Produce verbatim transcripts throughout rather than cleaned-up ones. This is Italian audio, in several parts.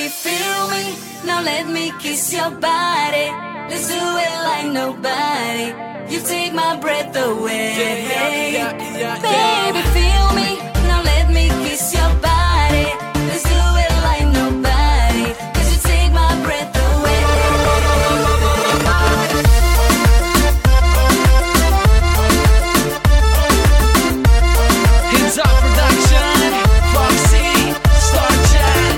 Baby, feel me, now let me kiss your body. Let's do it like nobody. You take my breath away. Yeah, yeah, yeah, yeah, Baby, feel me, now let me kiss your body. Let's do it like nobody. Cause you take my breath away. Hands Up Production, Foxy, Star Chat.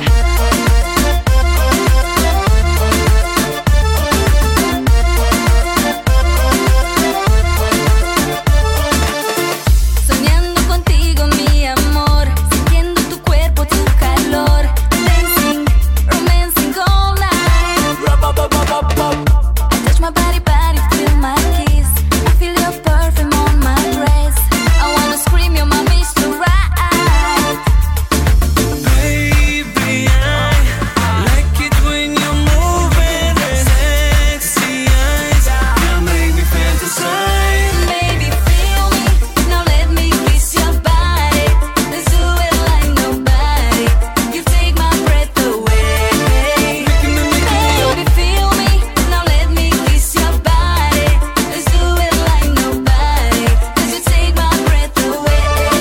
Soñando contigo, mi amor, sintiendo tu cuerpo, tu calor. Dancing, romancing all night. I touch my body, body, feel my kiss. I feel your perfume on my dress. I wanna scream, you're my Mister Right. Baby, I like it when you're moving. Sexy eyes, you make me fantasize. Baby, feel me, now let me kiss your body. Let's do it like nobody. You take my breath away. Baby, feel me, now let me kiss your body. Let's do it like nobody. Cause you take my breath away.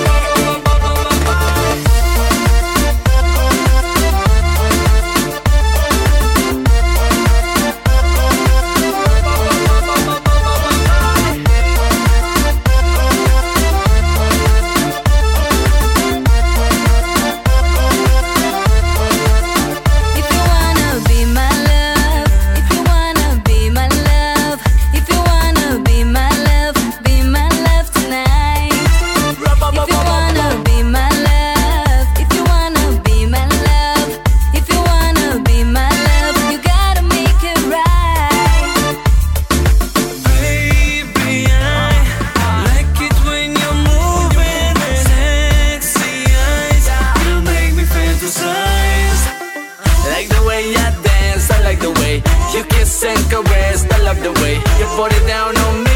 If you wanna be my love, if you wanna be my love, if you wanna be my love, be my love tonight. If you wanna be my love, if you wanna be my love, if you wanna be my love, you gotta make it right. Baby, I like it when you're moving. Sexy eyes, you make me fantasize. Like the way I dance, I like the way you kiss and caress. I love the way you put it down on me.